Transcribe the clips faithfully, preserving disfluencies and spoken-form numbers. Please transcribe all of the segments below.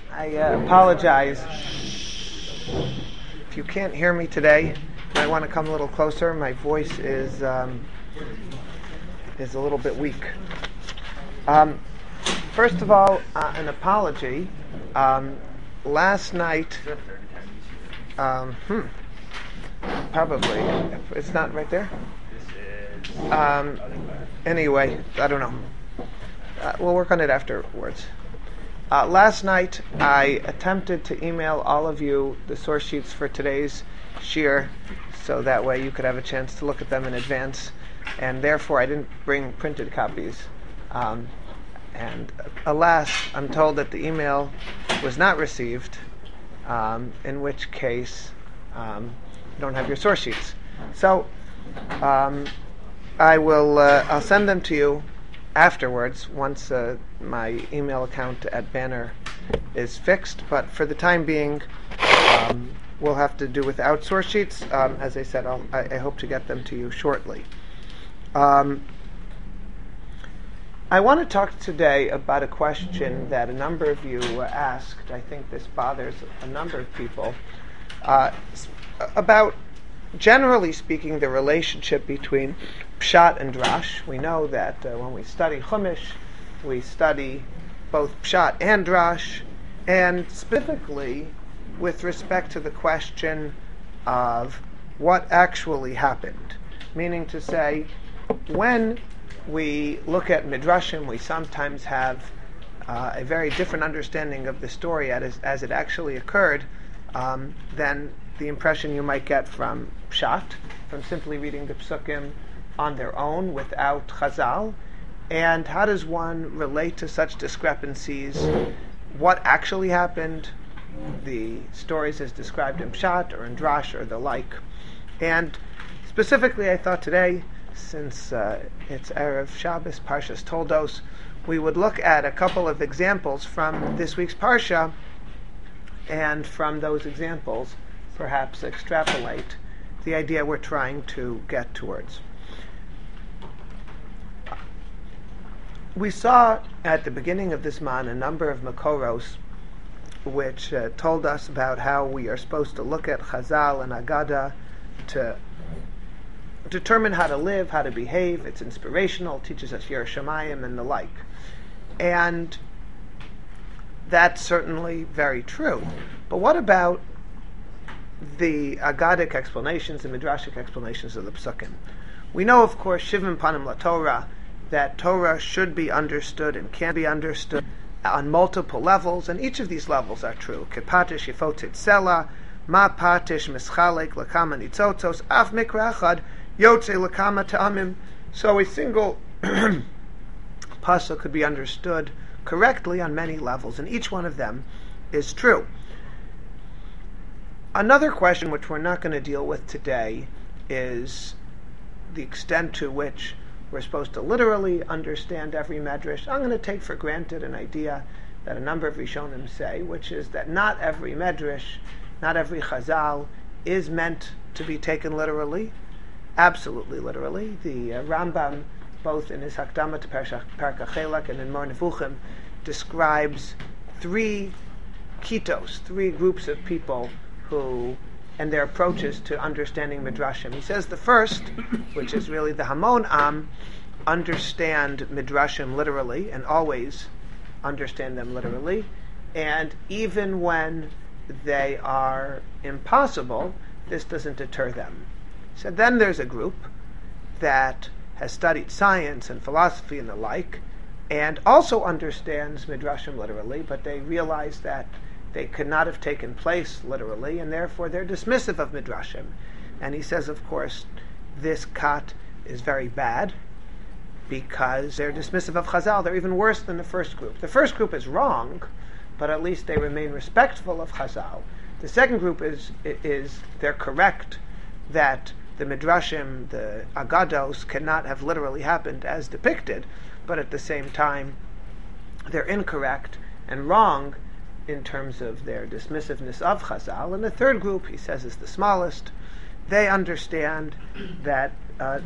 I uh, apologize if you can't hear me today. I want to come a little closer. My voice is um, is a little bit weak. Um, first of all, uh, an apology. Um, last night, um, hmm, probably it's not right there. Um, anyway, I don't know. Uh, we'll work on it afterwards. Uh, last night, I attempted to email all of you the source sheets for today's shir, so that way you could have a chance to look at them in advance, and therefore I didn't bring printed copies. Um, and alas, I'm told that the email was not received, um, in which case um, you don't have your source sheets. So um, I will. Uh, I'll send them to you afterwards, once uh, my email account at Banner is fixed. But for the time being, um, we'll have to do without source sheets. Um, as I said, I'll, I, I hope to get them to you shortly. Um, I want to talk today about a question that a number of you asked. I think this bothers a number of people. Uh, about, generally speaking, the relationship between Pshat and Drash. We know that uh, when we study Chumash, we study both Pshat and Drash, and specifically with respect to the question of what actually happened. Meaning to say, when we look at Midrashim, we sometimes have uh, a very different understanding of the story as, as it actually occurred um, than the impression you might get from Pshat, from simply reading the Psukim on their own without Chazal. And how does one relate to such discrepancies? What actually happened, the stories as described in Pshat or in Drash or the like. And specifically, I thought today, since uh, it's Erev Shabbos, Parshas Toldos, we would look at a couple of examples from this week's Parsha, and from those examples perhaps extrapolate the idea we're trying to get towards. We saw at the beginning of this man a number of Makoros which uh, told us about how we are supposed to look at Chazal and Agada to determine how to live, how to behave. It's inspirational, teaches us Yiras Shamayim and the like. And that's certainly very true. But what about the Agadic explanations and Midrashic explanations of the Psukim? We know, of course, Shivim Panim LaTorah, that Torah should be understood and can be understood on multiple levels, and each of these levels are true. Kepatish yifotit sela, ma patish mischalek lakama nitzotzos, af mikra achad yotze lakama ta'amim. So a single pasuk could be understood correctly on many levels, and each one of them is true. Another question which we're not going to deal with today is the extent to which we're supposed to literally understand every medrash. I'm going to take for granted an idea that a number of Rishonim say, which is that not every medrash, not every chazal is meant to be taken literally, absolutely literally. The uh, Rambam, both in his Hakdama to Perka Chelak and in Mor Nevuchim, describes three kitos, three groups of people who and their approaches to understanding Midrashim. He says the first, which is really the Hamon Am, understand Midrashim literally and always understand them literally, and even when they are impossible, this doesn't deter them. So then there's a group that has studied science and philosophy and the like, and also understands Midrashim literally, but they realize that they could not have taken place literally, and therefore they're dismissive of Midrashim. And he says, of course, this kat is very bad because they're dismissive of Chazal. They're even worse than the first group. The first group is wrong, but at least they remain respectful of Chazal. The second group is is they're correct that the Midrashim, the Agados, cannot have literally happened as depicted, but at the same time, they're incorrect and wrong in terms of their dismissiveness of Chazal. And the third group, he says, is the smallest. They understand that, uh,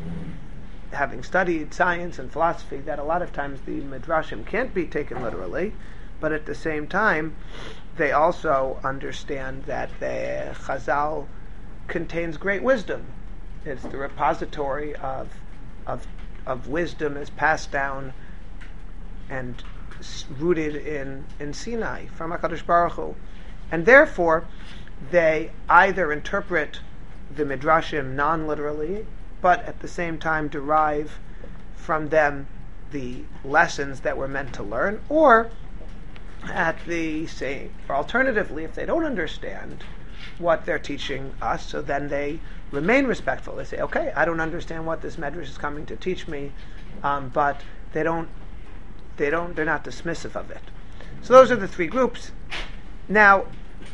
having studied science and philosophy, that a lot of times the Midrashim can't be taken literally, but at the same time, they also understand that the Chazal contains great wisdom. It's the repository of of of wisdom is passed down and rooted in, in Sinai from HaKadosh Baruch Hu. And therefore, they either interpret the Midrashim non-literally, but at the same time derive from them the lessons that we're meant to learn, or at the same, or alternatively, if they don't understand what they're teaching us, so then they remain respectful. They say, okay, I don't understand what this Medrash is coming to teach me, um, but they don't, they don't, they're not dismissive of it. So those are the three groups. Now,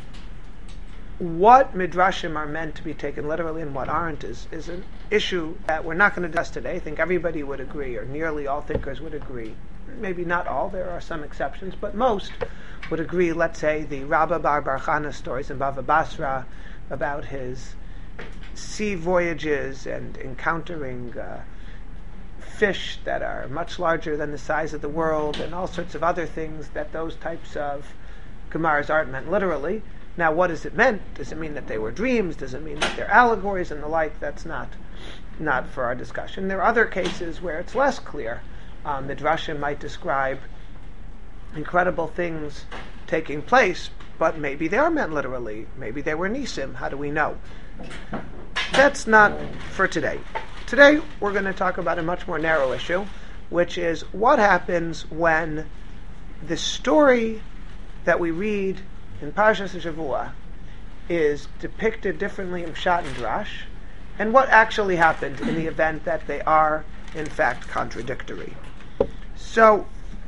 what Midrashim are meant to be taken literally and what aren't is, is an issue that we're not going to discuss today. I think everybody would agree, or nearly all thinkers would agree. Maybe not all, there are some exceptions, but most would agree. Let's say the Rabba Bar Bar Chana stories in Bava Basra about his sea voyages and encountering uh, fish that are much larger than the size of the world, and all sorts of other things, that those types of Gemaras aren't meant literally. Now, what does it mean? Does it mean that they were dreams? Does it mean that they're allegories and the like? That's not not for our discussion. There are other cases where it's less clear. Um, Midrashim might describe incredible things taking place, but maybe they are meant literally. Maybe they were nisim. How do we know? That's not for today. Today, we're going to talk about a much more narrow issue, which is what happens when the story that we read in Parshas Shavua is depicted differently in Pshat and Drash, and what actually happened in the event that they are, in fact, contradictory. So,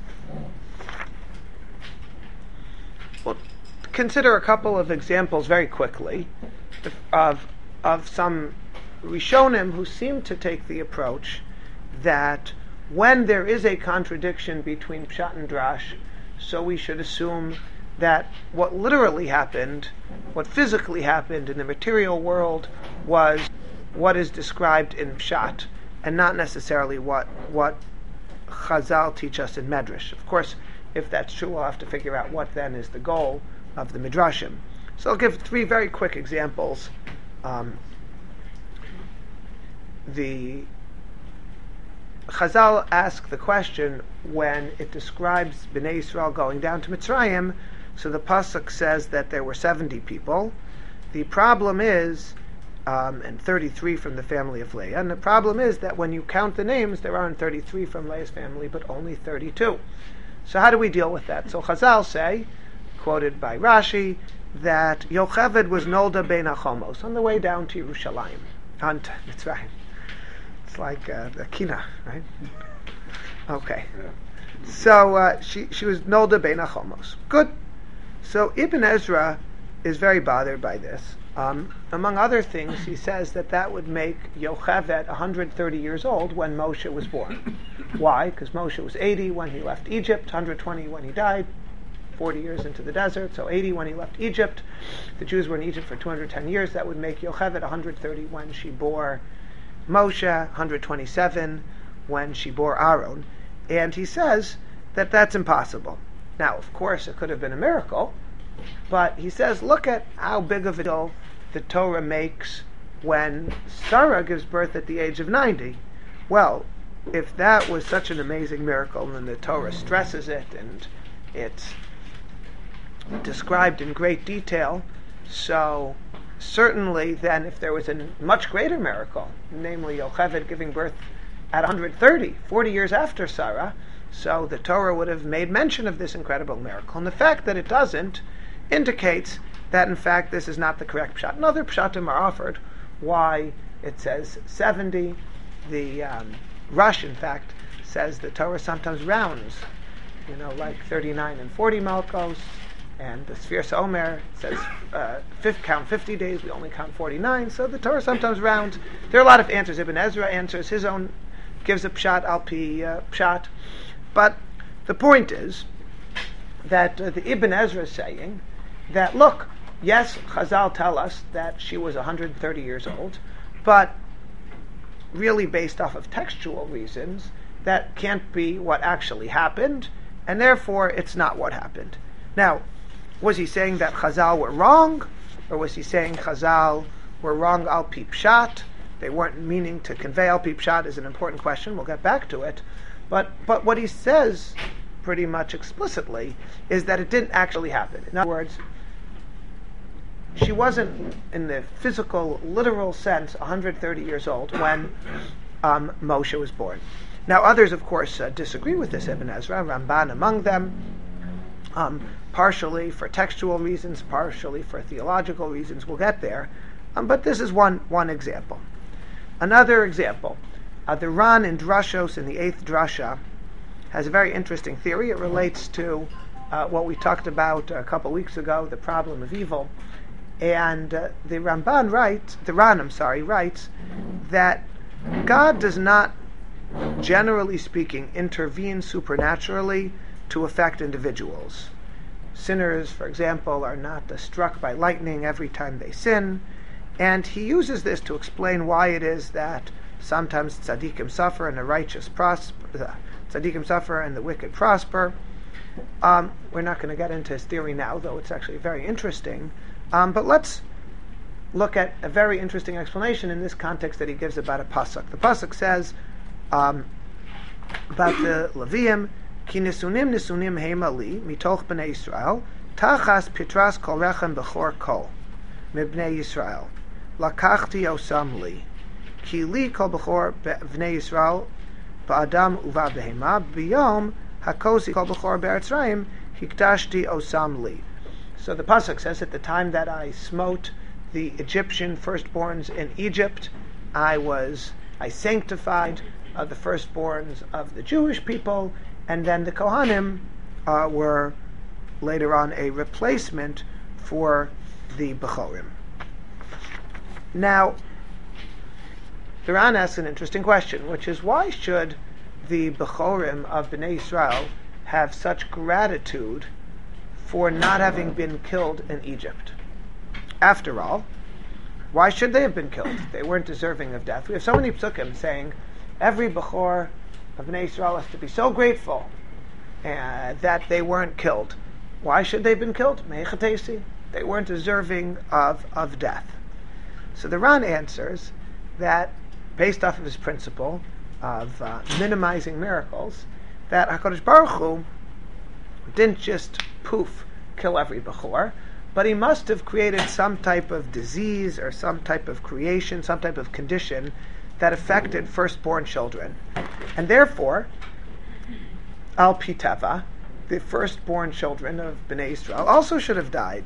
we'll consider a couple of examples very quickly of of some Rishonim who seem to take the approach that when there is a contradiction between Pshat and Drash, so we should assume that what literally happened, what physically happened in the material world, was what is described in Pshat, and not necessarily what what Chazal teach us in Medrash. Of course, if that's true, we'll have to figure out what then is the goal of the Midrashim. So I'll give three very quick examples. Um, the Chazal ask the question when it describes Bnei Yisrael going down to Mitzrayim. So the pasuk says that there were seventy people. The problem is, um, and thirty-three from the family of Leah. And the problem is that when you count the names, there aren't thirty-three from Leah's family, but only thirty-two. So how do we deal with that? So Chazal say, quoted by Rashi, that Yocheved was Nolda ben Achomos on the way down to Yerushalayim. On to Mitzrayim. It's like uh, the Kina, right? Okay. So uh, she she was Nolda ben Achomos. Good. So Ibn Ezra is very bothered by this. Um, among other things, he says that that would make Yocheved one hundred thirty years old when Moshe was born. Why? Because Moshe was eighty when he left Egypt, one hundred twenty when he died, forty years into the desert, so eighty when he left Egypt. The Jews were in Egypt for two hundred ten years. That would make Yocheved one hundred thirty when she bore Moshe, one hundred twenty-seven when she bore Aaron. And he says that that's impossible. Now, of course, it could have been a miracle, but he says, look at how big of a deal the Torah makes when Sarah gives birth at the age of ninety. Well, if that was such an amazing miracle, then the Torah stresses it, and it's described in great detail, so certainly then if there was a much greater miracle, namely Yocheved giving birth at one hundred thirty, forty years after Sarah, so the Torah would have made mention of this incredible miracle. And the fact that it doesn't indicates that in fact this is not the correct pshat. And other pshatim are offered why it says seventy. The um, Rush, in fact, says the Torah sometimes rounds, you know, like thirty-nine and forty malkos, and the Sfiras Omer says uh, fifth, count fifty days, we only count forty-nine, so the Torah sometimes rounds. There are a lot of answers. Ibn Ezra answers his own, gives a pshat al pi uh, pshat. But the point is that uh, the Ibn Ezra is saying that, look, yes, Chazal tell us that she was one hundred thirty years old, but really based off of textual reasons, that can't be what actually happened, and therefore it's not what happened. Now, was he saying that Chazal were wrong, or was he saying Chazal were wrong al pi pshat? They weren't meaning to convey al pi pshat is an important question. We'll get back to it. But but what he says pretty much explicitly is that it didn't actually happen. In other words, she wasn't, in the physical, literal sense, one hundred thirty years old when um, Moshe was born. Now, others, of course, uh, disagree with this. Ibn Ezra, Ramban among them, um, partially for textual reasons, partially for theological reasons. We'll get there. Um, but this is one one example. Another example, uh, the Ran in Drashos, in the eighth Drasha, has a very interesting theory. It relates to uh, what we talked about a couple weeks ago, the problem of evil. And uh, the Ramban writes, the Ran, I'm sorry, writes that God does not, generally speaking, intervene supernaturally to affect individuals. Sinners, for example, are not uh, struck by lightning every time they sin, and he uses this to explain why it is that sometimes tzaddikim suffer and the righteous prosper, uh, tzaddikim suffer and the wicked prosper. Um, we're not going to get into his theory now, though it's actually very interesting. Um, but let's look at a very interesting explanation in this context that he gives about a pasuk. The pasuk says um, about the Leviim, Ki nisunim nisunim heima li mitoch b'nei Yisrael tachas pitras kol rechem bechor kol mibnei Yisrael lakachti osam li ki li kol bechor b'nei Yisrael ba'adam uva behema b'yom hakosi kol bechor be'eretzrayim hikdashti osam li. So the pasuk says, at the time that I smote the Egyptian firstborns in Egypt, I was I sanctified uh, the firstborns of the Jewish people, and then the Kohanim uh, were later on a replacement for the Bechorim. Now, the Ran asks an interesting question, which is, why should the Bechorim of Bnei Yisrael have such gratitude for not having been killed in Egypt? After all, why should they have been killed? They weren't deserving of death. We have so many psukim saying every Bechor of Bnei Yisrael has to be so grateful uh, that they weren't killed. Why should they have been killed? Meichatesi. They weren't deserving of, of death. So the Ran answers that, based off of his principle of uh, minimizing miracles, that HaKadosh Baruch Hu didn't just poof kill every Bechor, but he must have created some type of disease or some type of creation, some type of condition that affected firstborn children. And therefore, Al Pi Teva, the firstborn children of Bnei Yisrael, also should have died.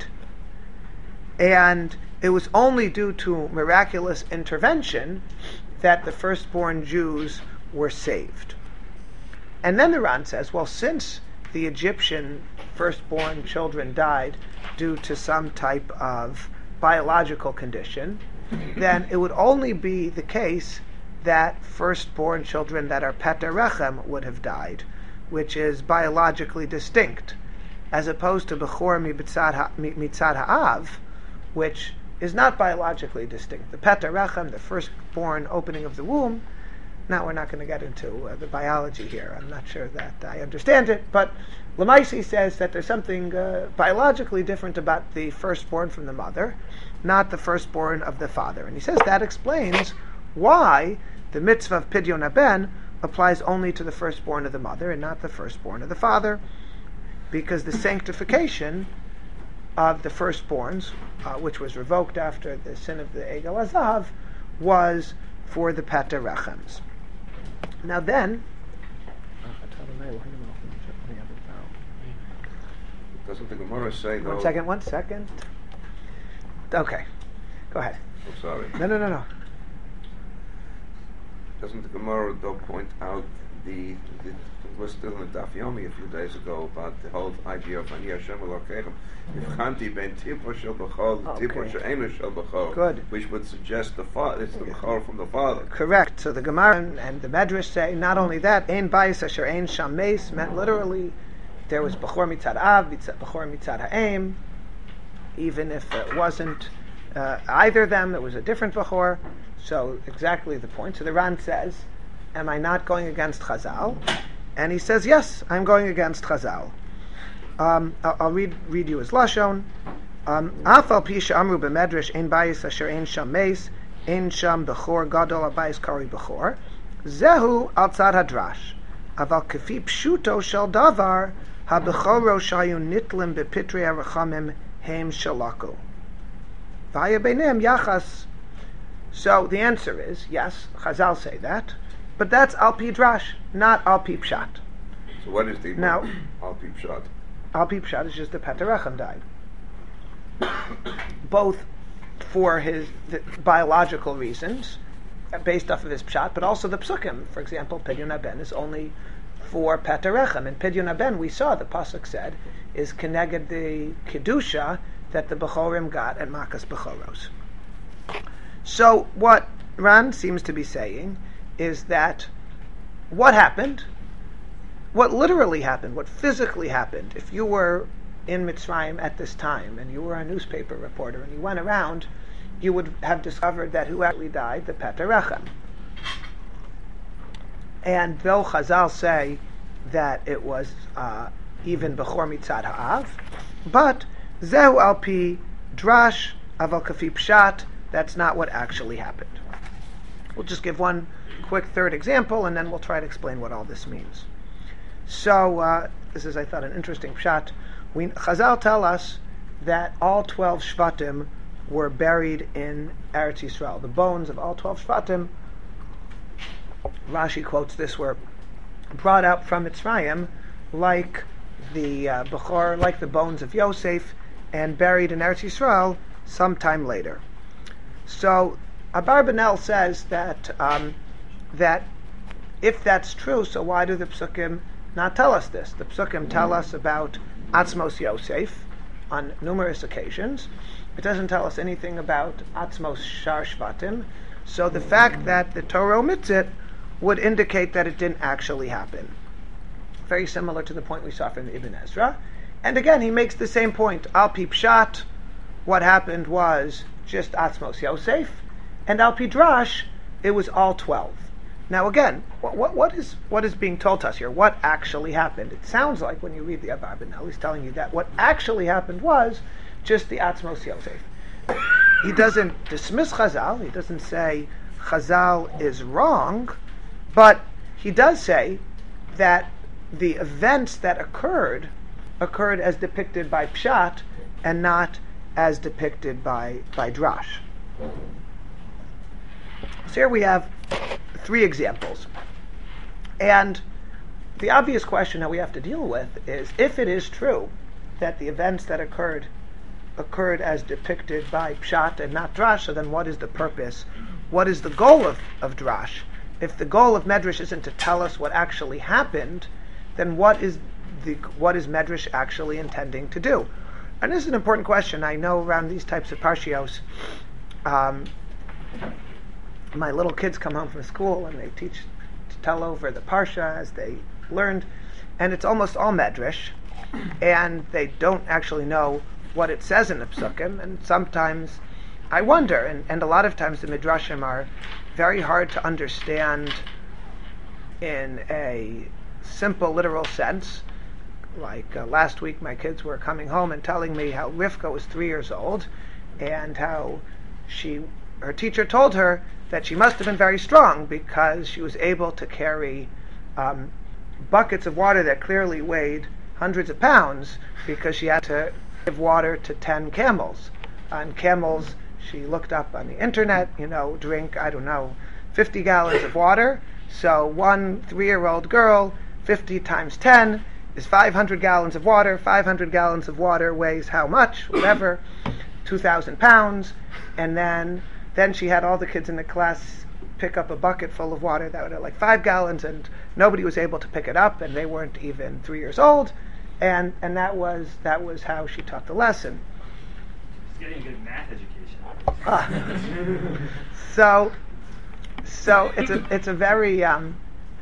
And it was only due to miraculous intervention that the firstborn Jews were saved. And then the Ran says, well, since the Egyptian firstborn children died due to some type of biological condition, then it would only be the case that firstborn children that are Peter Rechem would have died, which is biologically distinct, as opposed to Bechor Mitzad Ha'av, which is not biologically distinct. The Peter Rechem, the firstborn opening of the womb. Now, we're not going to get into uh, the biology here. I'm not sure that I understand it, but Lamaisi says that there's something uh, biologically different about the firstborn from the mother, not the firstborn of the father. And he says that explains why the mitzvah of Pidyon HaBen applies only to the firstborn of the mother and not the firstborn of the father, because the sanctification of the firstborns, uh, which was revoked after the sin of the Egel Azav, was for the Peter Rechems. Now then, doesn't the Gemara say though? One second, one second. Okay, go ahead. I'm sorry. No, no, no, no. Doesn't the Gemara though point out the, the we're still in the Daf Yomi a few days ago about the whole idea of Ani Hashem Elokeichem. If Chanti ben Tipor shel Bechor, Tipor she'enu shel Bechor, good, which would suggest the father, it's the Bechor from the father. Correct. So the Gemara and the Medrash say not only that, Ein Bayis Asher Ein Sham Meis meant literally there was Bechor Mitzad Av, Bechor Mitzad Ha'em. Even if it wasn't uh, either of them, it was a different Bechor. So exactly the point. So the Ran says, am I not going against Chazal? and he says, yes, I'm going against Chazal. Um, I'll, I'll read read you his lashon. Afal pisha amru b'medrash ein bayis asher ein sham meis ein sham bechor gadol abayis kari bechor zehu al tzad hadrash aval kefi pshuto shel davar habechoro shayu nitlim bepitrei arachamim heim shalaku v'haya beineim yachas. So the answer is yes. Chazal say that, but that's al pi drash, not al pi pshat. So what is the now al pi pshat? Al pi pshat is just the Paterachem died. Both for his the biological reasons, based off of his pshat, but also the psukim. For example, Pidyon Haben is only for Paterachem. And Pidyon Haben, we saw, the pasuk said, is connected the kedusha that the Bechorim got at Makas Bechoros. So what Ran seems to be saying is that what happened, what literally happened, what physically happened, if you were in Mitzrayim at this time and you were a newspaper reporter and you went around, you would have discovered that who actually died, the Paterachem. And though Chazal say that it was uh, even Bechor Mitzad Ha'av, but Zehu al pi drash aval kafi pshat, that's not what actually happened. We'll just give one quick third example, and then we'll try to explain what all this means. So, uh, this is, I thought, an interesting pshat. We, Chazal tell us that all twelve Shvatim were buried in Eretz Yisrael. The bones of all twelve Shvatim, Rashi quotes this, were brought out from Mitzrayim like the uh, Bechor, like the bones of Yosef, and buried in Eretz Yisrael sometime later. So Abarbanel says that um, that if that's true, so why do the Psukim not tell us this? The Psukim tell us about Atzmos Yosef on numerous occasions. It doesn't tell us anything about Atzmos Shar Shvatim. So the fact that the Torah omits it would indicate that it didn't actually happen. Very similar to the point we saw from Ibn Ezra. And again, he makes the same point. Al pi pshat, what happened was just Atzmos Yosef, and Al pi drash, it was all twelve. Now again, what, what, what is what is being told to us here? What actually happened? It sounds like when you read the Abarbanel, he's telling you that what actually happened was just the Atzmos Yosef. He doesn't dismiss Chazal, he doesn't say Chazal is wrong, but he does say that the events that occurred occurred as depicted by Pshat and not as depicted by, by Drash. So here we have three examples. And the obvious question that we have to deal with is, if it is true that the events that occurred occurred as depicted by Pshat and not Drash, so then what is the purpose? What is the goal of, of Drash? If the goal of Medrash isn't to tell us what actually happened, then what is the what is Medrash actually intending to do? And this is an important question. I know around these types of parshios, um, my little kids come home from school and they teach to tell over the parsha as they learned, and it's almost all Medrash, and they don't actually know what it says in the Psukim, and sometimes I wonder, and, and a lot of times the Midrashim are very hard to understand in a simple literal sense. Like uh, last week my kids were coming home and telling me how Rivka was three years old and how she her teacher told her that she must have been very strong because she was able to carry um, buckets of water that clearly weighed hundreds of pounds because she had to give water to ten camels. And camels, she looked up on the internet, you know, drink, I don't know, fifty gallons of water. So one three-year-old girl, fifty times ten, is five hundred gallons of water. five hundred gallons of water weighs how much? Whatever, two thousand pounds. And then then she had all the kids in the class pick up a bucket full of water that would like five gallons, and nobody was able to pick it up, and they weren't even three years old. And and that was that was how she taught the lesson. She's getting a good math education. Ah. so so it's a it's a very um,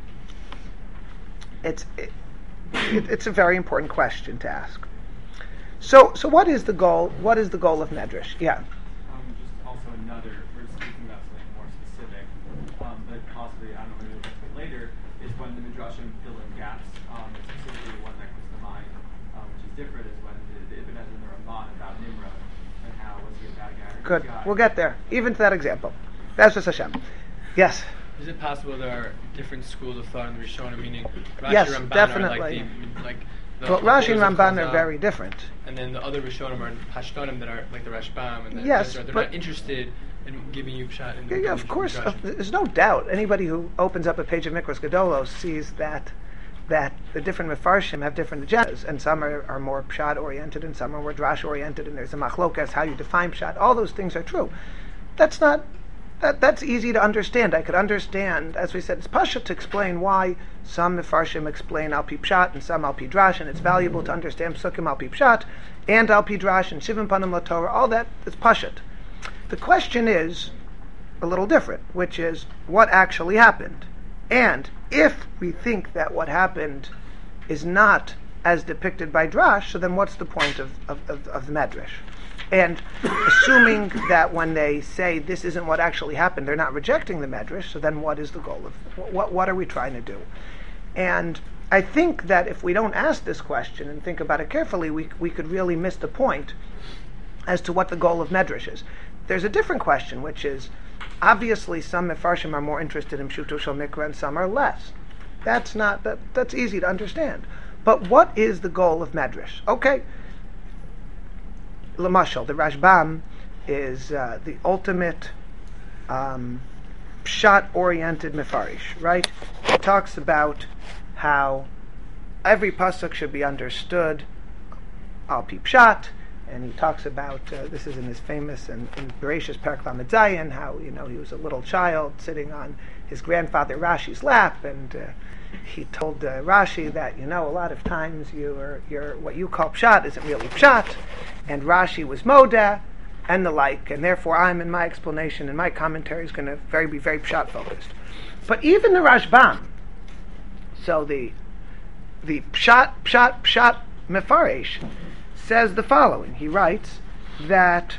it's it, it, it's a very important question to ask. So so what is the goal? What is the goal of Medrash? Yeah. Um, just also another. We're speaking about something more specific, um, but possibly I don't know maybe we'll get to it later. Is when the Midrashim fill in gaps. Um, specifically, one that comes to mind, um, which is different, is when the, the Ibn Ezra and the Ramban about Nimrod and how was he a bad guy or a Good. good guy. We'll get there. Even to that example. That's just Hashem. Yes. Is it possible there are different schools of thought in the Rishonim, meaning Rashi Yes, Ramban definitely. are like the, like the Well, Rashi and authors of Ramban are Chazal, very different. and then the other Rishonim are Hashtonim that are like the Rashbam, and the Yes, Ezra. They're but- not interested in giving you pshat. In Yeah, the yeah, of course. Uh, there's no doubt. Anybody who opens up a page of Mikros Gedolos sees that that the different Mefarshim have different agendas, and some are, are more pshat oriented, and some are more drash oriented, and there's a machlokas how you define pshat. All those things are true. That's not. That, that's easy to understand. I could understand, as we said, it's pasha to explain why some Mefarshim explain al pi pshat and some al pi drash, and it's valuable to understand psukim al pi pshat and al pi drash and shivim panim laTorah. All that is pashat. The question is a little different, which is what actually happened. And if we think that what happened is not as depicted by drash, so then what's the point of, of, of, of the medrash? And assuming that when they say this isn't what actually happened, they're not rejecting the medrash, so then what is the goal of what? What are we trying to do? And I think that if we don't ask this question and think about it carefully, we we could really miss the point as to what the goal of medrash is. There's a different question, which is obviously some mefarshim are more interested in pshuto shel mikra and some are less. That's not that that's easy to understand. But what is the goal of medrash? Okay. Lamashal, the Rashbam is uh, the ultimate um, pshat-oriented mefarish, right? He talks about how every pasuk should be understood al pi pshat, and he talks about uh, this is in his famous and in Bereshis Perek Lamed Zayin, how you know he was a little child sitting on his grandfather Rashi's lap, and uh, he told uh, Rashi that you know a lot of times your your what you call pshat isn't really pshat, and Rashi was moda and the like, and therefore I'm in my explanation and my commentary is going to very be very pshat focused. But even the Rashbam, so the the pshat pshat pshat mefarish, says the following. He writes that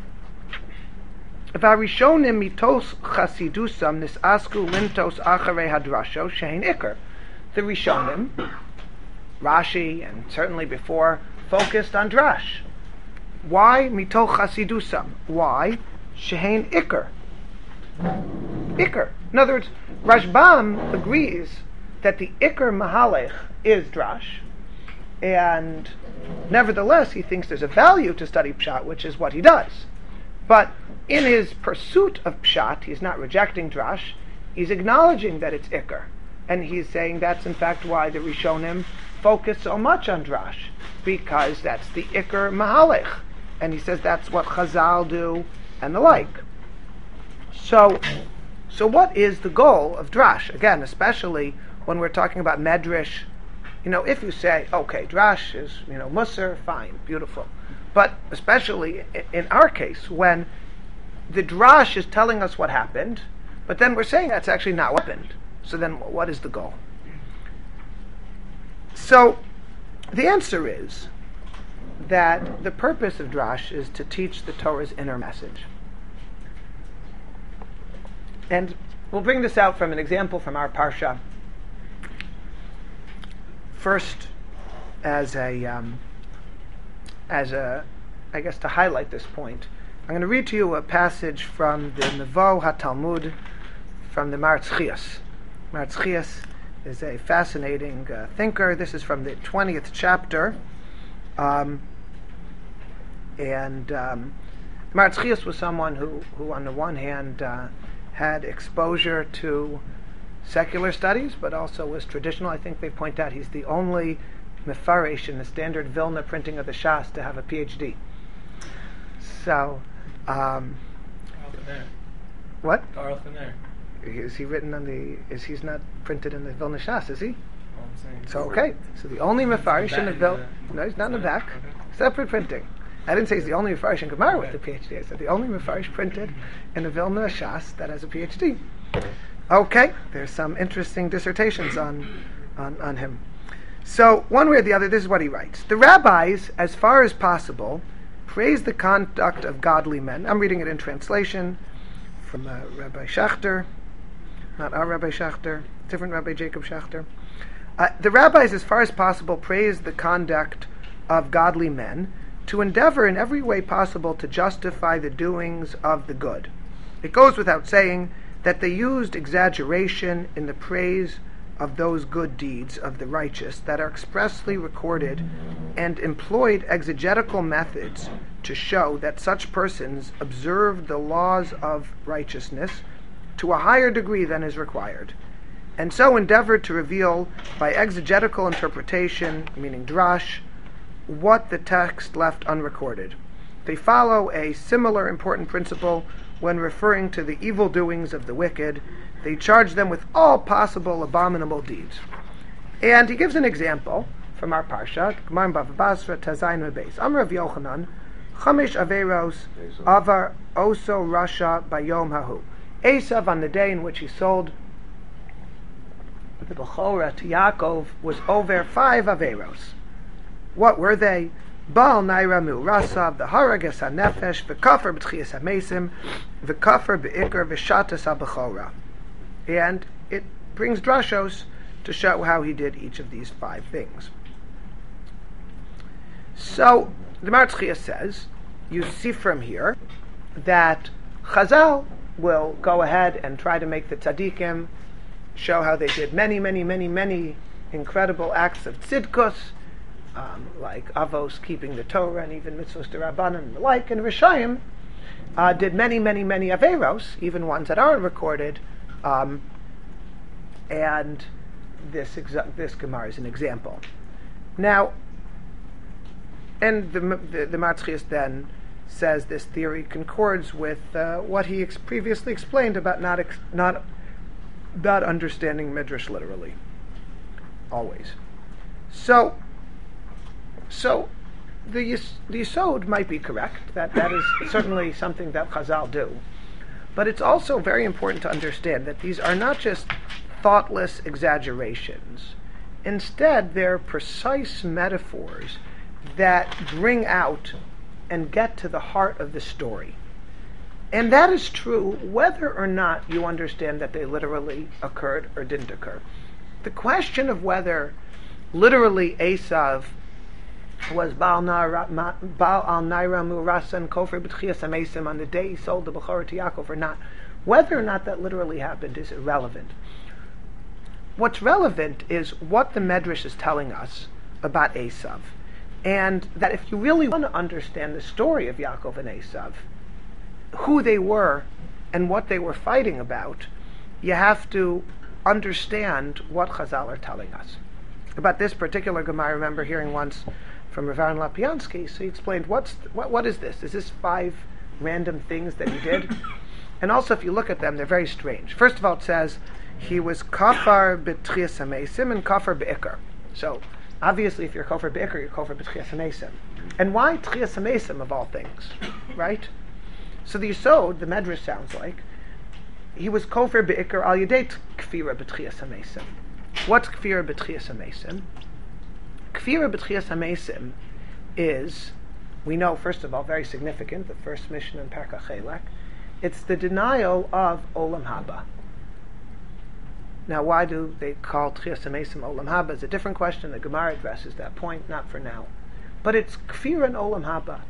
Varishonim mitos chasidusam nisasku lintos acharei hadrasho shein ikar. The Rishonim, Rashi, and certainly before, focused on drash. Why mitos chasidusam? Why shein ikar? Ikar. In other words, Rashbam agrees that the ikar mahalech is drash, and nevertheless he thinks there's a value to study pshat, which is what he does. But in his pursuit of pshat, he's not rejecting drash, he's acknowledging that it's ikar. And he's saying that's in fact why the Rishonim focus so much on drash, because that's the ikar mahalech. And he says that's what Chazal do, and the like. So, so what is the goal of drash? Again, especially when we're talking about medrash, you know, if you say, okay, drash is, you know, musar, fine, beautiful. But especially in our case, when the drash is telling us what happened, but then we're saying that's actually not what happened. So then what is the goal? So the answer is that the purpose of drash is to teach the Torah's inner message. And we'll bring this out from an example from our parsha. First, as a um, as a, I guess to highlight this point, I'm going to read to you a passage from the Nevo HaTalmud, from the Maharatz Chias. Maharatz Chias is a fascinating uh, thinker. This is from the twentieth chapter. Um, and um, Maharatz Chias was someone who, who on the one hand, uh, had exposure to secular studies, but also was traditional. I think they point out he's the only mefarish in the standard Vilna printing of the Shas to have a P H D. So, um, what? Is he written on the? Is he's not printed in the Vilna Shas? Is he? So okay. So the only mefarish in the Vilna. No, he's not in the back. Separate printing. I didn't say he's the only mefarish in Gemara with the P H D. I said the only mefarish printed in the Vilna Shas that has a P H D. Okay, there's some interesting dissertations on, on, on him. So, one way or the other, this is what he writes. The rabbis, as far as possible, praise the conduct of godly men. I'm reading it in translation from uh, Rabbi Schachter, not our Rabbi Schachter, different Rabbi Jacob Schachter. Uh, the rabbis, as far as possible, praise the conduct of godly men to endeavor in every way possible to justify the doings of the good. It goes without saying that they used exaggeration in the praise of those good deeds of the righteous that are expressly recorded, and employed exegetical methods to show that such persons observed the laws of righteousness to a higher degree than is required, and so endeavored to reveal by exegetical interpretation, meaning drash, what the text left unrecorded. They follow a similar important principle when referring to the evil doings of the wicked. They charge them with all possible abominable deeds. And he gives an example from our parsha, Gemara in Bava Basra, Tazayin Beis. Amar Rav Yochanan, Chamesh Averos Avar Oso Rasha Bayom Hahu. Esav, on the day in which he sold the Bechorah to Yaakov, was over five Averos. What were they? Baal Naira Mu Rasav, the Haragas HaNefesh, the Kafir B'tchias HaMesim, the Kafir B'ikr V'shatas HaBechorah. And it brings drashos to show how he did each of these five things. So the Marzchia says, you see from here that Chazal will go ahead and try to make the tzaddikim show how they did many, many, many, many incredible acts of tzidkus, um, like Avos keeping the Torah and even mitzvos d'Rabbanan and the like, and Rishayim uh, did many, many, many averos, even ones that aren't recorded. Um, and this exa- this Gemara is an example. Now, and the the, the Marzchias then says this theory concords with uh, what he ex- previously explained about not ex- not not understanding midrash literally. Always. So, so the yis- the yisod might be correct. That that is certainly something that Chazal do. But it's also very important to understand that these are not just thoughtless exaggerations. Instead, they're precise metaphors that bring out and get to the heart of the story. And that is true whether or not you understand that they literally occurred or didn't occur. The question of whether literally Esav was Baal al Naira Murasa and Kofar B'tchias HaMesim on the day he sold the Bechorah to Yaakov or not, whether or not that literally happened is irrelevant. What's relevant is what the Medrash is telling us about Esav, and that if you really want to understand the story of Yaakov and Esav, who they were and what they were fighting about, you have to understand what Chazal are telling us. About this particular Gemara, I remember hearing once from Rav Aaron Lapiansky, so he explained, what's th- what, what is this? Is this five random things that he did? And also, if you look at them, they're very strange. First of all, it says he was kafar b'tchias hamesim and kafar b'ikr. So, obviously, if you're kafar b'ikr, you're kafar b'tchias hamesim. And why tchias hamesim of all things, right? So the Yisod, the Medrash sounds like, he was kafar b'ikr al yedei kfira b'tchias hamesim. What's kfira b'tchias hamesim? Kfira b'tchias hamesim is, we know, first of all, very significant, the first mission in Perka Chelek. It's the denial of Olam Haba. Now, why do they call Tchias HaMesim Olam Haba? It's a different question. The Gemara addresses that point, not for now. But it's Kfira and Olam Haba.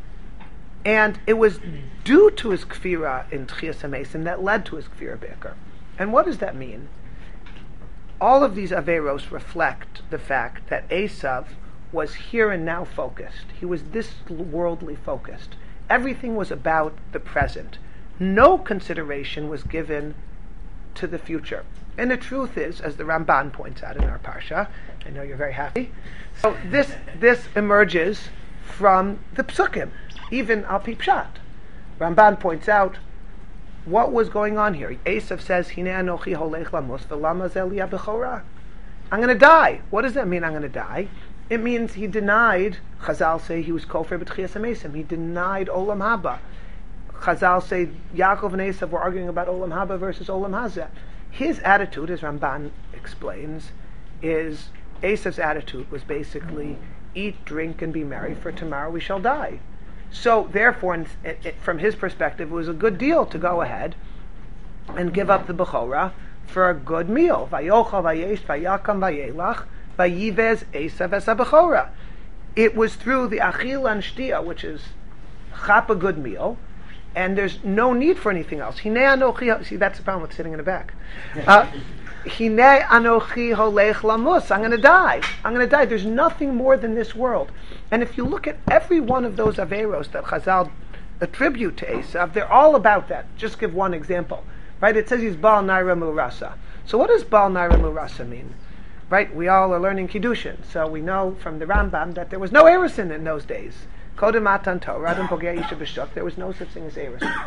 And it was due to his Kfira in Tchias HaMesim that led to his Kfira Be'ikr. And what does that mean? All of these Averos reflect the fact that Esav was here and now focused. He was this worldly focused. Everything was about the present. No consideration was given to the future. And the truth is, as the Ramban points out in our Parsha, I know you're very happy, so this this emerges from the Psukim, even Al Pi Pshat. Ramban points out what was going on here. Esav says, Hine anochi holech lamos v'lama ze li bechorah. I'm going to die. What does that mean, I'm going to die? It means he denied, Chazal say he was kofar b'tchias hamesim. He denied Olam Haba. Chazal say Yaakov and Esav were arguing about Olam Haba versus Olam Hazeh. His attitude, as Ramban explains, is Esav's attitude was basically eat, drink, and be merry, for tomorrow we shall die. So, therefore, it, it, from his perspective, it was a good deal to go ahead and give up the Bechorah for a good meal. Vayochal vayesh vayakam vayelach vayivez Esav es habechora. It was through the achil and shtia, which is chap a good meal, and there's no need for anything else. Hinei anochi. See, that's the problem with sitting in the back. Uh, Hinei anochi holech lamus. I'm going to die. I'm going to die. There's nothing more than this world. And if you look at every one of those averos that Chazal attribute to Esav, they're all about that. Just give one example. Right? It says he's Baal Naira Murasa. So what does Baal Naira Murasa mean? Right? We all are learning Kiddushin. So we know from the Rambam that there was no Erusin in those days. Kodem Matan Torah, Adam Pogei Isha B'Shuk, there was no such thing as Erusin.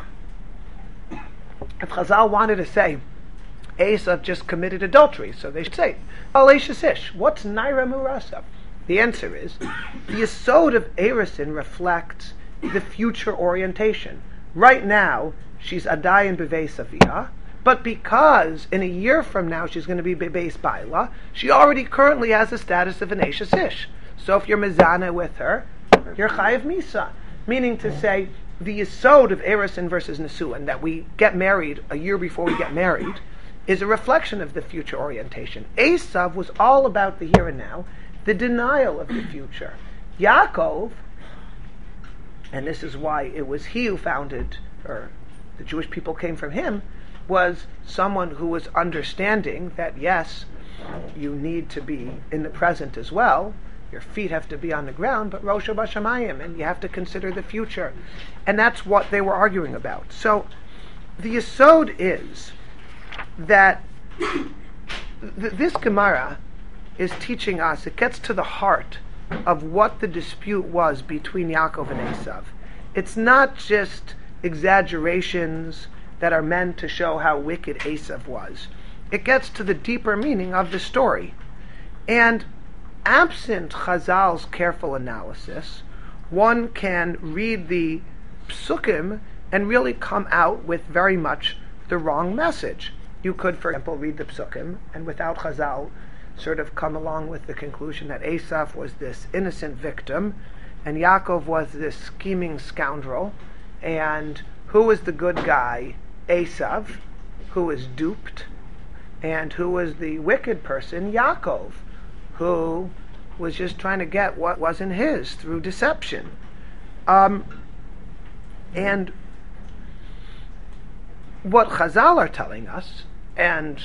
If Chazal wanted to say Esav just committed adultery, so they should say, Alesha Ish, what's Naira Murasa? The answer is, the Yesod of Erusin reflects the future orientation. Right now, she's Adayin B'Vei Saviyah, but because in a year from now she's going to be Bebeis Baila, she already currently has the status of an Eishes Ish. So if you're Mezana with her, you're Chayiv Misa. Meaning to say, the Yesod of Erusin versus Nesuin, that we get married a year before we get married, is a reflection of the future orientation. Esav was all about the here and now, the denial of the future. Yaakov, and this is why it was he who founded, or the Jewish people came from him, was someone who was understanding that yes, you need to be in the present as well. Your feet have to be on the ground, but Rosh Hashamayim, and you have to consider the future. And that's what they were arguing about. So the Yesod is that th- this Gemara is teaching us, it gets to the heart of what the dispute was between Yaakov and Esav. It's not just exaggerations that are meant to show how wicked Esav was. It gets to the deeper meaning of the story. And absent Chazal's careful analysis, one can read the psukim and really come out with very much the wrong message. You could, for example, read the psukim and without Chazal sort of come along with the conclusion that Esav was this innocent victim and Yaakov was this scheming scoundrel, and who was the good guy? Esav, who was duped, and who was the wicked person? Yaakov, who was just trying to get what wasn't his through deception. Um, and what Chazal are telling us, and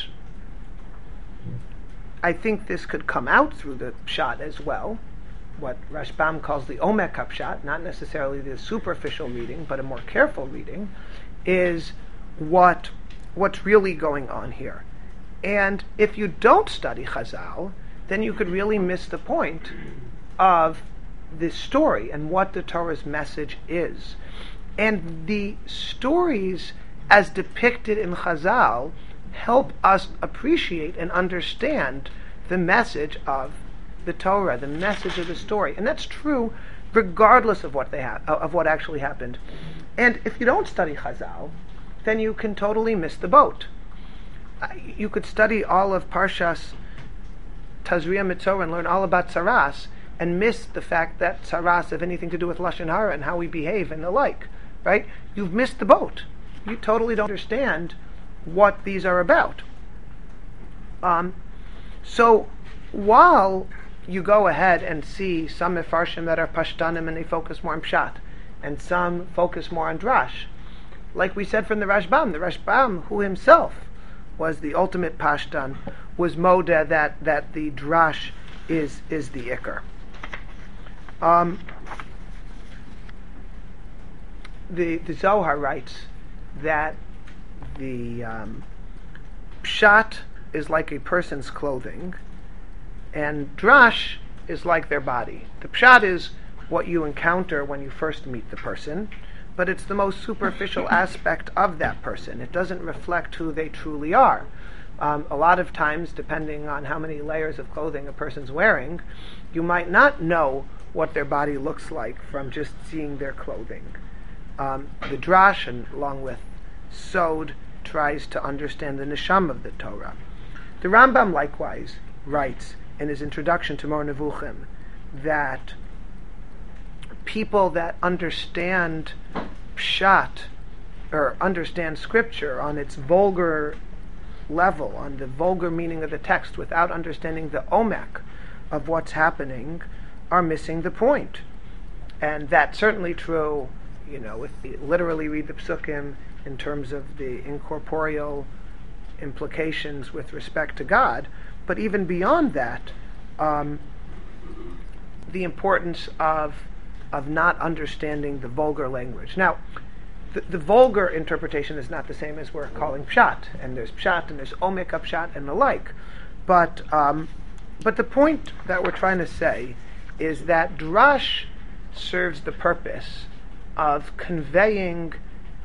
I think this could come out through the pshat as well, what Rashbam calls the Omek HaPshat, not necessarily the superficial reading, but a more careful reading, is what what's really going on here. And if you don't study Chazal, then you could really miss the point of this story and what the Torah's message is. And the stories as depicted in Chazal help us appreciate and understand the message of the Torah, the message of the story. And that's true regardless of what they ha- of what actually happened. And if you don't study Chazal, then you can totally miss the boat. Uh, you could study all of Parshas Tazria Mitzorah and learn all about Tsaras and miss the fact that Tsaras have anything to do with Lashon Hara and how we behave and the like, right? You've missed the boat. You totally don't understand what these are about. Um, so while you go ahead and see some Mefarshim that are Pashtanim and they focus more on Pshat, and some focus more on Drash, like we said from the Rashbam, the Rashbam, who himself was the ultimate Pashtan, was Moda that, that the Drash is is the Iker. Um, the, the Zohar writes that the um, Pshat is like a person's clothing, and Drash is like their body. The Pshat is what you encounter when you first meet the person, but it's the most superficial aspect of that person. It doesn't reflect who they truly are. Um, a lot of times, depending on how many layers of clothing a person's wearing, you might not know what their body looks like from just seeing their clothing. Um, the Drash, and along with Sod, tries to understand the neshama of the Torah. The Rambam likewise writes in his introduction to Mor Nevuchim that people that understand Pshat, or understand Scripture on its vulgar level, on the vulgar meaning of the text, without understanding the omek of what's happening, are missing the point. And that's certainly true, you know, if you literally read the psukim in terms of the incorporeal implications with respect to God, but even beyond that, um, the importance of of not understanding the vulgar language. Now, the, the vulgar interpretation is not the same as we're calling pshat, and there's pshat and there's omek of pshat and the like. But um, but the point that we're trying to say is that drash serves the purpose of conveying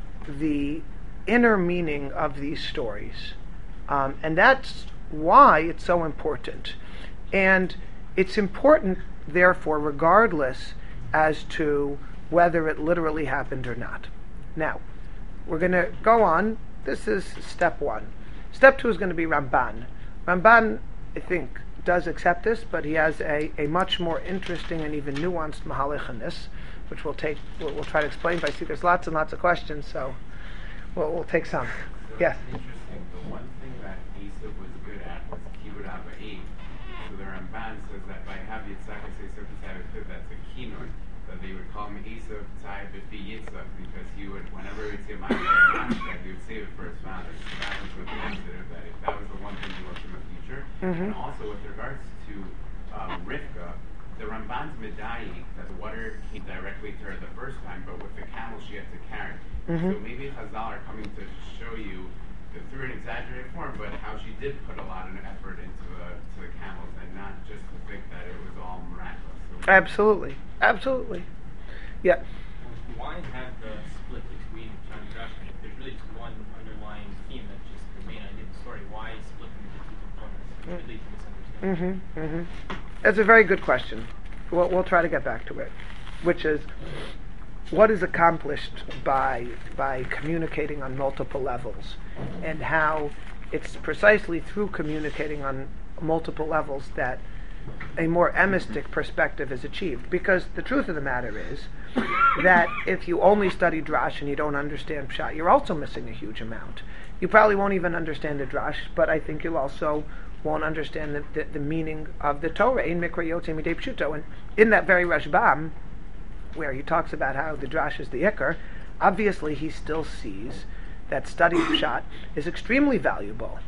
the inner meaning of these stories. Um, and that's why it's so important. And it's important, therefore, regardless as to whether it literally happened or not. Now, we're going to go on. This is step one. Step two is going to be Ramban. Ramban, I think, does accept this, but he has a, a much more interesting and even nuanced mahalach in this, which we'll take. We'll, we'll try to explain. But I see there's lots and lots of questions, so we'll, we'll take some. So Yes. Interesting. The one thing that Esav was good at was kibbud av va'im. So the Ramban says that by have Yitzhak say certain type of kid, that's a kinun. That they would call him Esav Tzai B'fi Yitzhak because he would, whenever he would say my that he would save it for his father. So that was what they considered that if that was the one thing he looked in the future. Mm-hmm. And also with regards to um, Rivka, the Ramban's Medayi, that the water came directly to her the first time, but with the camel she had to carry. Mm-hmm. So maybe Chazal are coming to show you, that through an exaggerated form, but how she did put a lot of effort into the, to the camels, and not just to think that it was all miraculous. So Absolutely. Absolutely. Yeah. Why have the split between John and Josh? If there's really just one underlying theme that's just the main idea of the story, why split them into two components? It could lead to misunderstanding. Mm-hmm, mm-hmm. That's a very good question. We'll, we'll try to get back to it, which is what is accomplished by by communicating on multiple levels, and how it's precisely through communicating on multiple levels that a more emistic perspective is achieved. Because the truth of the matter is that if you only study drash and you don't understand pshat, you're also missing a huge amount. You probably won't even understand the drash, but I think you'll also won't understand the, the, the meaning of the Torah in Mikra Yotzei Midei Pshuto. And in that very Rashbam, where he talks about how the drash is the ikar, obviously he still sees that studying pshat is extremely valuable.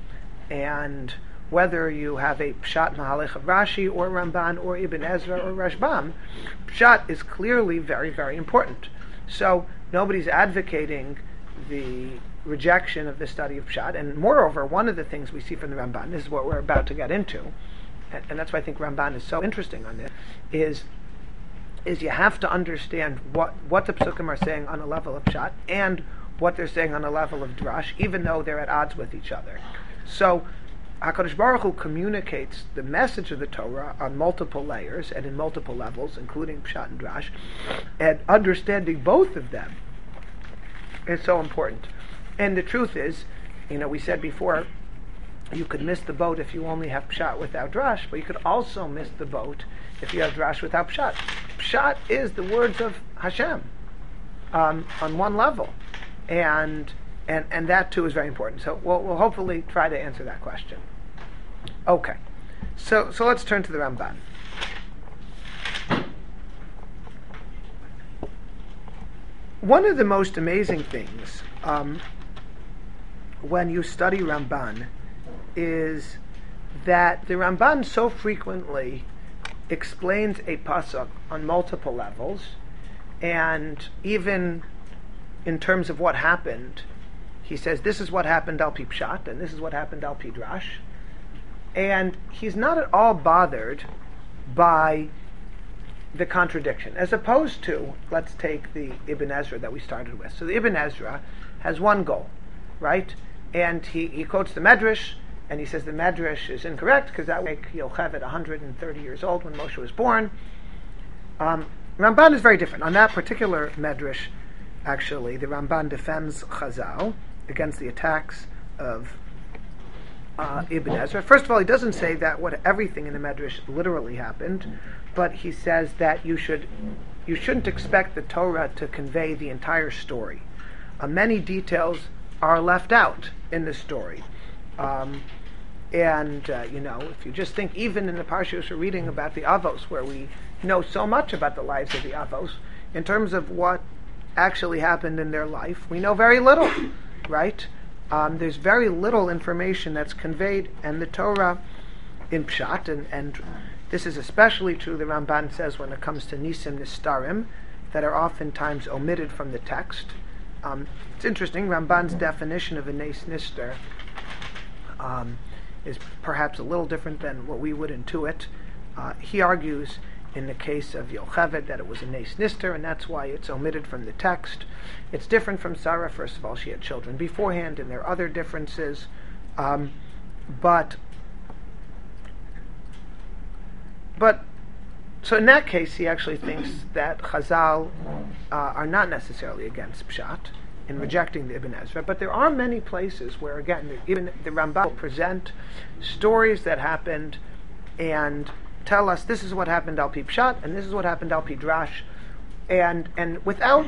And whether you have a pshat mahalech of Rashi or Ramban or Ibn Ezra or Rashbam, pshat is clearly very, very important. So nobody's advocating the rejection of the study of pshat, and moreover, one of the things we see from the Ramban, this is what we're about to get into, and, and that's why I think Ramban is so interesting on this, is is you have to understand what, what the psukim are saying on a level of pshat and what they're saying on a level of drash, even though they're at odds with each other. So HaKadosh Baruch Hu communicates the message of the Torah on multiple layers and in multiple levels, including pshat and drash, and understanding both of them is so important. And the truth is, you know, we said before, you could miss the boat if you only have pshat without drash, but you could also miss the boat if you have drash without pshat. Pshat is the words of Hashem um, on one level, and and and that too is very important. So we'll, we'll hopefully try to answer that question. Okay, so so let's turn to the Ramban. One of the most amazing things um, when you study Ramban is that the Ramban so frequently explains a pasuk on multiple levels, and even in terms of what happened, he says this is what happened al pi pshat and this is what happened al pi drash, and he's not at all bothered by the contradiction, as opposed to, let's take the Ibn Ezra that we started with. So the Ibn Ezra has one goal, right? And he, he quotes the Medrash, and he says the Medrash is incorrect because that would make Yocheved one hundred thirty years old when Moshe was born. Um, Ramban is very different. On that particular Medrash, actually, the Ramban defends Chazal against the attacks of uh, Ibn Ezra. First of all, he doesn't say that what everything in the Medrash literally happened, but he says that you should you shouldn't expect the Torah to convey the entire story. Uh, many details are left out in the story. Um, and, uh, you know, if you just think even in the Parshas we're reading about the Avos, where we know so much about the lives of the Avos, in terms of what actually happened in their life, we know very little, right? Um, there's very little information that's conveyed, and the Torah in Pshat, and, and this is especially true, the Ramban says, when it comes to Nisim Nistarim, that are oftentimes omitted from the text. Um, it's interesting, Ramban's definition of a Nes Nister um, is perhaps a little different than what we would intuit. Uh, he argues in the case of Yocheved that it was a Nes Nister, and that's why it's omitted from the text. It's different from Sarah. First of all, she had children beforehand, and there are other differences. Um, but, but, so in that case, he actually thinks that Chazal uh, are not necessarily against Pshat in rejecting the Ibn Ezra, but there are many places where, again, even the Rambam will present stories that happened and tell us this is what happened al pi Pshat and this is what happened al pi Drash, and and without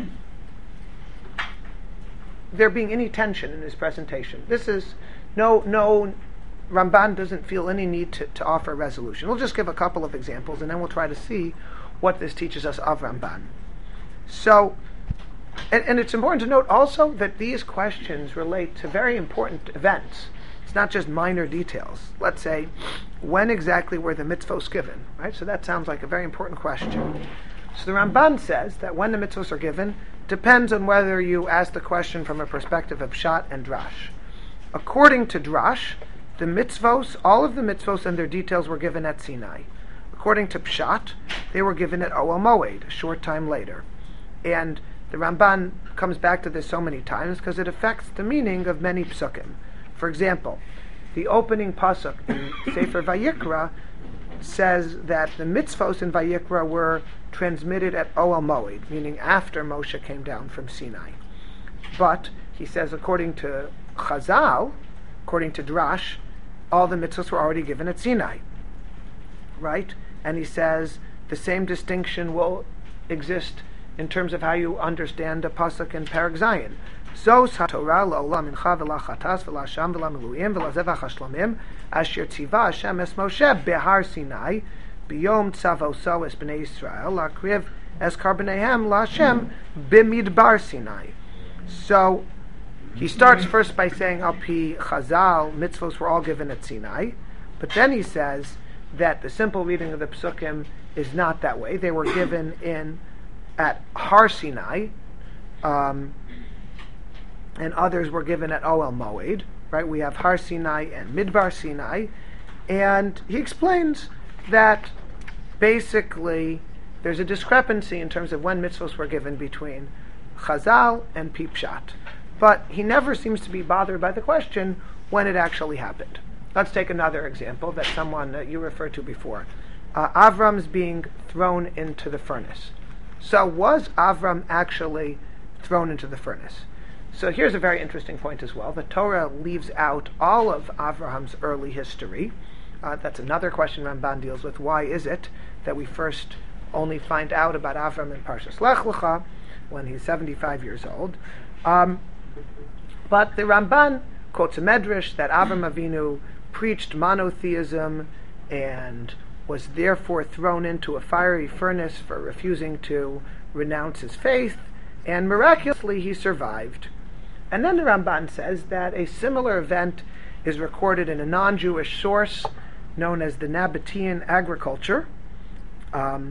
there being any tension in his presentation. This is no no Ramban doesn't feel any need to, to offer resolution. We'll just give a couple of examples and then we'll try to see what this teaches us of Ramban. So, and, and it's important to note also that these questions relate to very important events. It's not just minor details. Let's say, when exactly were the mitzvos given? Right? So that sounds like a very important question. So the Ramban says that when the mitzvos are given depends on whether you ask the question from a perspective of Pshat and Drash. According to Drash, the mitzvos, all of the mitzvos and their details were given at Sinai. According to Pshat, they were given at Ohel Moed, a short time later. And the Ramban comes back to this so many times because it affects the meaning of many psukim. For example, the opening pasuk in Sefer Vayikra says that the mitzvos in Vayikra were transmitted at Ohel Moed, meaning after Moshe came down from Sinai. But he says, according to Chazal, according to Drash, all the mitzvos were already given at Sinai, right? And he says the same distinction will exist in terms of how you understand the pasuk in Perek Zayin. Zos haTorah la'olam mincha v'la'chatas v'la'sham v'la'miluim v'la'zevach hashlamim asher tziva Hashem es Moshe behar Sinai b'yom tzavoso es b'nei Yisrael la'kriv es karbanehem la'Hashem b'midbar Sinai. So he starts first by saying al pi Chazal, mitzvos were all given at Sinai, but then he says that the simple reading of the psukim is not that way. They were given in at Har Sinai, um, and others were given at Ohel Moed. Right? We have Har Sinai and Midbar Sinai, and he explains that basically there's a discrepancy in terms of when mitzvos were given between Chazal and Pi Pshat. But he never seems to be bothered by the question when it actually happened. Let's take another example that someone that you referred to before. Uh, Avram's being thrown into the furnace. So was Avram actually thrown into the furnace? So here's a very interesting point as well. The Torah leaves out all of Avraham's early history. Uh, that's another question Ramban deals with. Why is it that we first only find out about Avram in Parshas Lech Lecha when he's seventy-five years old? Um, but the Ramban quotes a medrash that Avram Avinu preached monotheism and was therefore thrown into a fiery furnace for refusing to renounce his faith, and miraculously he survived. And then the Ramban says that a similar event is recorded in a non-Jewish source known as the Nabatean Agriculture. Um,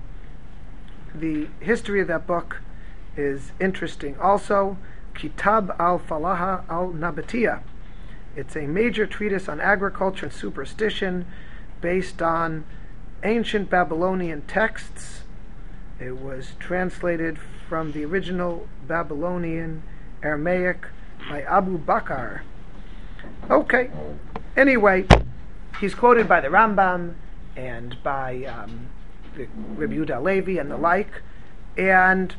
the history of that book is interesting also. Kitab al-Falaha al-Nabatia. It's a major treatise on agriculture and superstition based on ancient Babylonian texts. It was translated from the original Babylonian Aramaic by Abu Bakr. Okay. Anyway, he's quoted by the Rambam and by um, the Rabbi Yehuda Halevi and the like, and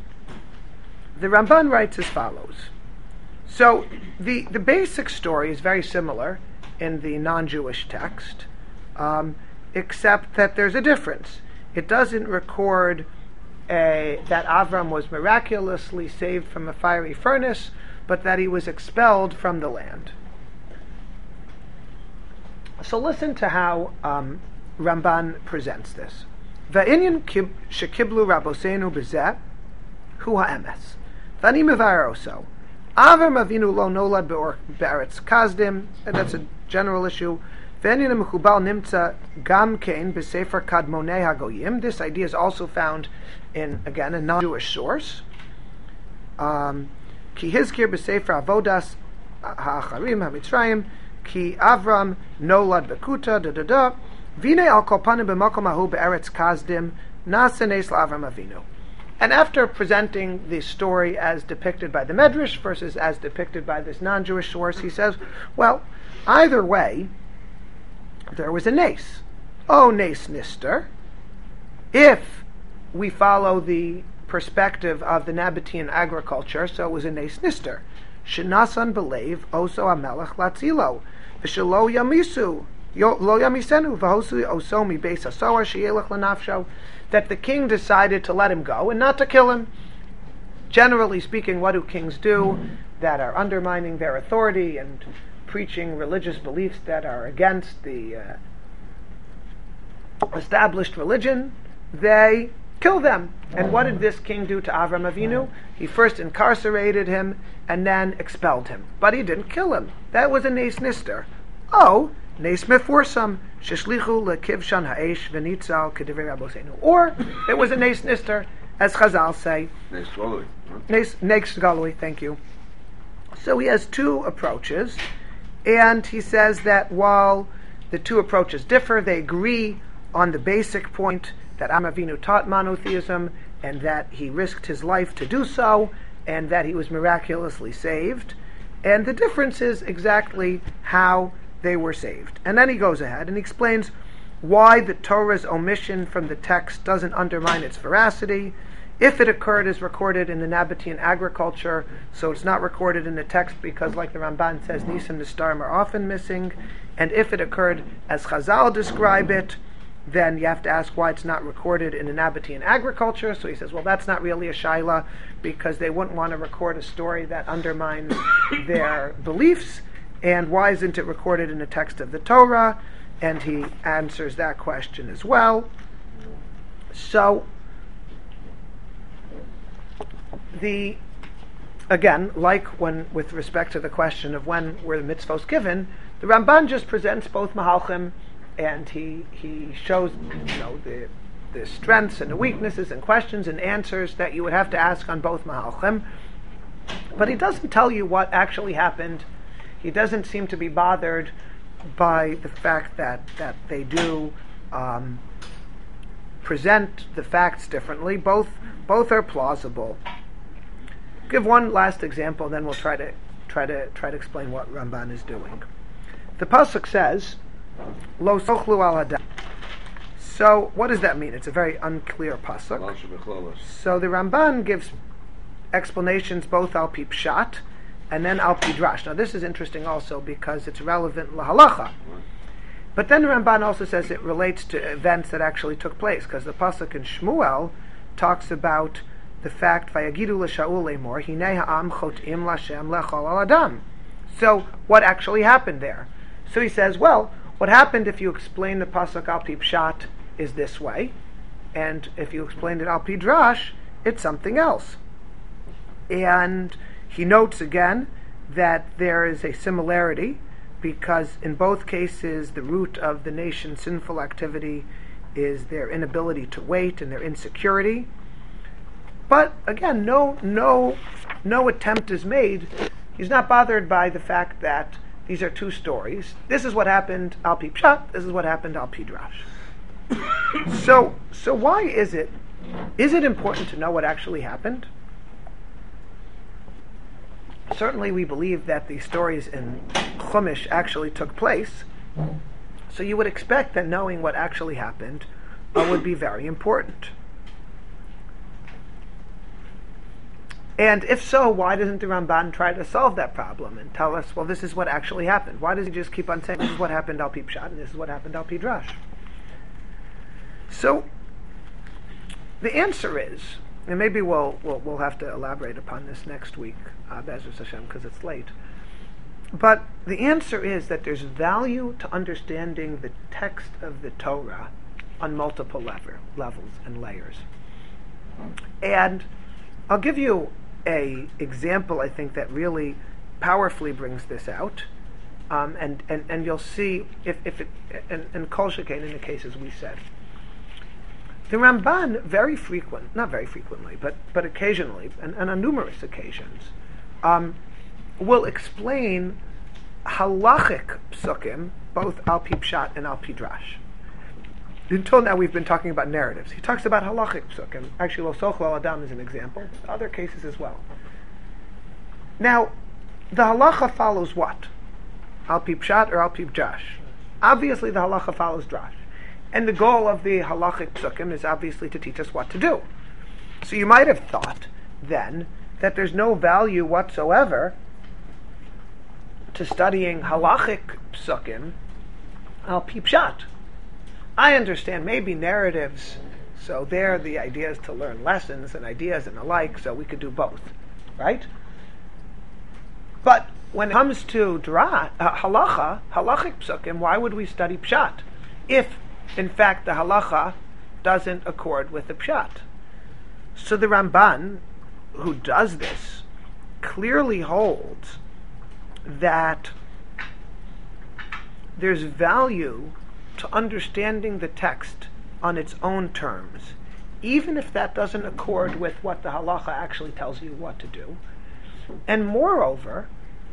the Ramban writes as follows. So the, the basic story is very similar in the non-Jewish text, um, except that there's a difference. It doesn't record a, that Avram was miraculously saved from a fiery furnace, but that he was expelled from the land. So listen to how um, Ramban presents this. Va'inyan shekiblu rabosenu b'zeh hu ha'emes. V'ani mevarer oso. Avram Avinu lo nolad be'eretz Kazdim. That's a general issue. V'inyan mechubal nimtza gam kein b'sefer kadmonei hagoyim. This idea is also found in, again, a non-Jewish source. Um, Ki hizkir b'sefer avodas ha'acharim ha'mitzrayim. Ki Avram nolad bekuta da da da. Vine al kol panim b'makom hahu be'eretz Kazdim nasa nes la'Avram Avinu. And after presenting the story as depicted by the Medrash versus as depicted by this non-Jewish source, he says, well, either way, there was a nes. Oh, nes nister. If we follow the perspective of the Nabatean agriculture, so it was a nes nister. Shenasan belev oso amelech latzilo. V'shelo yamisu. Lo yamisenu v'hosu oso mi beis hasoar she'elech l'nafsho. That the king decided to let him go and not to kill him. Generally speaking, what do kings do that are undermining their authority and preaching religious beliefs that are against the uh, established religion? They kill them. And what did this king do to Avram Avinu? He first incarcerated him and then expelled him. But he didn't kill him. That was a nes nister. Oh, nes mefursam. Or it was a nes nister, as Chazal say. Nes galui. Nes galui, thank you. So he has two approaches, and he says that while the two approaches differ, they agree on the basic point that Avram Avinu taught monotheism, and that he risked his life to do so, and that he was miraculously saved. And the difference is exactly how they were saved. And then he goes ahead and explains why the Torah's omission from the text doesn't undermine its veracity. If it occurred as recorded in the Nabatean agriculture, so it's not recorded in the text because, like the Ramban says, Nisim Nistarim are often missing. And if it occurred as Chazal describe it, then you have to ask why it's not recorded in the Nabatean agriculture. So he says, well, that's not really a shaila because they wouldn't want to record a story that undermines their beliefs. And why isn't it recorded in the text of the Torah? And he answers that question as well. So, the again, like when with respect to the question of when were the mitzvos given, the Ramban just presents both mahalchim, and he he shows you know the the strengths and the weaknesses and questions and answers that you would have to ask on both mahalchim. But he doesn't tell you what actually happened. He doesn't seem to be bothered by the fact that, that they do um, present the facts differently. Both both are plausible. Give one last example, then we'll try to try to try to explain what Ramban is doing. The pasuk says, "Lo sochlu al adam." So what does that mean? It's a very unclear pasuk. So the Ramban gives explanations both al pi pshat and then al pi drash. Now this is interesting also because it's relevant lahalacha. But then the Ramban also says it relates to events that actually took place, because the pasuk in Shmuel talks about the fact vayagidu l'Shaul lemor hinei ha'am chotim l'Hashem lechol al adam. So what actually happened there? So he says, well, what happened if you explain the pasuk al pi pshat is this way, and if you explained it al pi drash, it's something else. And he notes again that there is a similarity, because in both cases the root of the nation's sinful activity is their inability to wait and their insecurity. But again, no no no attempt is made. He's not bothered by the fact that these are two stories. This is what happened al pi pshat, this is what happened al pi drash. So so why is it is it important to know what actually happened? Certainly we believe that the stories in Chumash actually took place, so you would expect that knowing what actually happened uh, would be very important. And if so, why doesn't the Ramban try to solve that problem and tell us, well, this is what actually happened? Why does he just keep on saying, this is what happened al pi pshat and this is what happened al pi drash? So, the answer is, and maybe we'll, we'll we'll have to elaborate upon this next week, uh, Be'ezus Hashem, because it's late. But the answer is that there's value to understanding the text of the Torah on multiple lever, levels and layers. And I'll give you a example, I think, that really powerfully brings this out. Um, and, and, and you'll see if, if it, and, and Kol Shekain in the cases we said. The Ramban very frequent, not very frequently, but, but occasionally, and, and on numerous occasions, um, will explain halachic psukim, both al pi pshat and al pi drash. Until now we've been talking about narratives. He talks about halachic psukim. Actually, Lo Sochlo Al Adam is an example. Other cases as well. Now, the halacha follows what? Al pi pshat or al pi drash? Obviously the halacha follows drash. And the goal of the halachic psukim is obviously to teach us what to do. So you might have thought, then, that there's no value whatsoever to studying halachic psukim al pi pshat. I understand maybe narratives, so there the idea is to learn lessons and ideas and the like, so we could do both, right? But when it comes to dra, uh, halacha, halachic psukim, why would we study pshat? If, in fact, the halacha doesn't accord with the pshat. So the Ramban, who does this, clearly holds that there's value to understanding the text on its own terms, even if that doesn't accord with what the halacha actually tells you what to do. And moreover,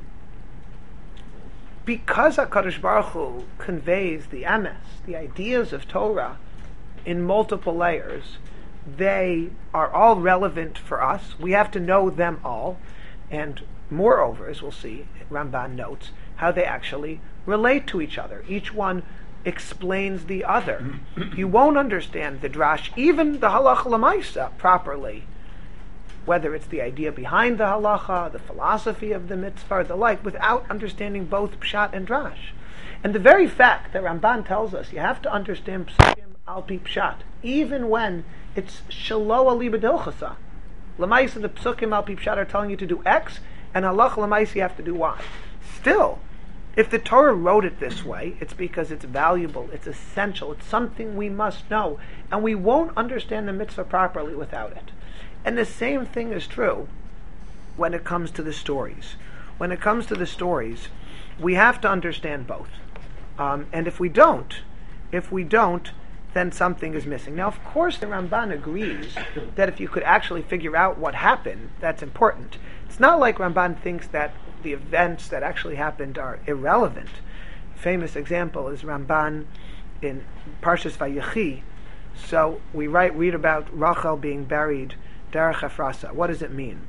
because HaKadosh Baruch Hu conveys the emes, the ideas of Torah, in multiple layers, they are all relevant for us. We have to know them all. And moreover, as we'll see, Ramban notes how they actually relate to each other. Each one explains the other. You won't understand the drash, even the halacha l'maisa, properly, whether it's the idea behind the halacha, the philosophy of the mitzvah, or the like, without understanding both pshat and drash. And the very fact that Ramban tells us you have to understand psukim al pi pshat, even when it's shelo ali b'dilchasa. L'maisa, the psukim al pi pshat are telling you to do X, and halacha l'maisa you have to do Y. Still, if the Torah wrote it this way, it's because it's valuable, it's essential, it's something we must know, and we won't understand the mitzvah properly without it. And the same thing is true when it comes to the stories. When it comes to the stories, we have to understand both. Um, and if we don't, if we don't, then something is missing. Now, of course, the Ramban agrees that if you could actually figure out what happened, that's important. It's not like Ramban thinks that the events that actually happened are irrelevant. A famous example is Ramban in Parshas Vayechi. So we write, read about Rachel being buried derech Ephrasa. What does it mean?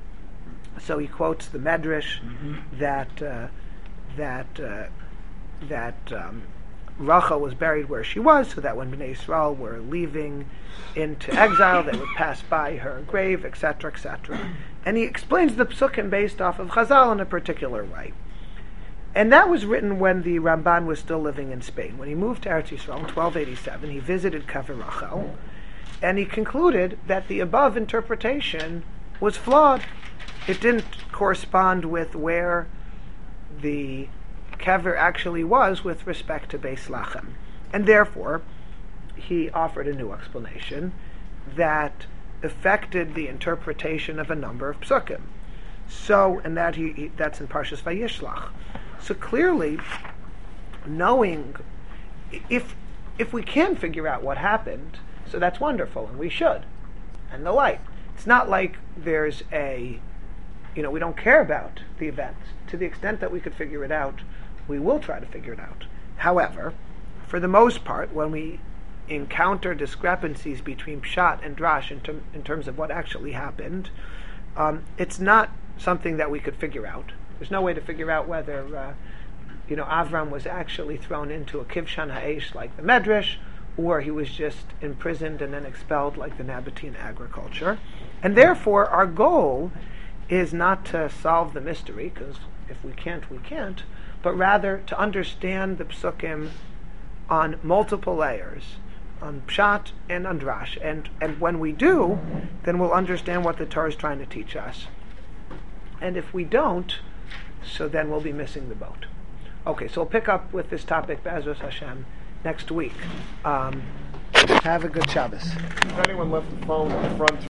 So he quotes the Medrash mm-hmm. that uh, that uh, that um, Rachel was buried where she was, so that when Bnei Yisrael were leaving into exile, they would pass by her grave, et cetera, et cetera. And he explains the psukim based off of Chazal in a particular way. And that was written when the Ramban was still living in Spain. When he moved to Eretz Yisrael in twelve eighty-seven, he visited Kever Rachel, and he concluded that the above interpretation was flawed. It didn't correspond with where the Kever actually was with respect to Beis Lachem. And therefore, he offered a new explanation that affected the interpretation of a number of psukim. So, and that he, he that's in Parshas Vayishlach. So clearly, knowing, if if we can figure out what happened, so that's wonderful, and we should, and the like. It's not like there's a, you know, we don't care about the events. To the extent that we could figure it out, we will try to figure it out. However, for the most part, when we encounter discrepancies between pshat and drash in, term, in terms of what actually happened, um, it's not something that we could figure out. There's no way to figure out whether, uh, you know, Avram was actually thrown into a kivshan ha'esh like the Medrash, or he was just imprisoned and then expelled like the Nabatean agriculture. And therefore, our goal is not to solve the mystery, because if we can't, we can't, but rather to understand the psukim on multiple layers, on pshat and on drash. And, and when we do, then we'll understand what the Torah is trying to teach us. And if we don't, so then we'll be missing the boat. Okay, so we'll pick up with this topic, Be'ezus Hashem, next week. Um, have a good Shabbos. If anyone left the phone in front